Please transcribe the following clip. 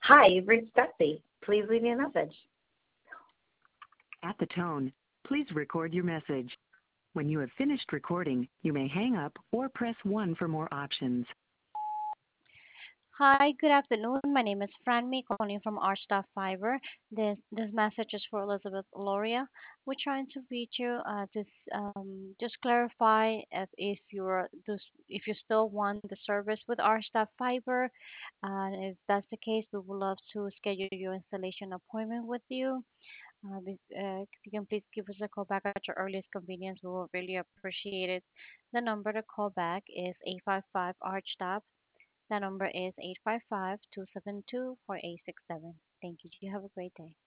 Hi, you've reached Betsy. Please leave me a message. At the tone, please record your message. When you have finished recording, you may hang up or press 1 for more options. Hi, good afternoon. My name is Franmy calling from our staff Fiber. This message is for Elizabeth Loria. We're trying to reach you just clarify if you still want the service with our staff Fiber. If that's the case, we would love to schedule your installation appointment with you. If you can please give us a call back at your earliest convenience, we will really appreciate it. The number to call back is 855 ARCH. That number is 855-272-4867. Thank you. You have a great day.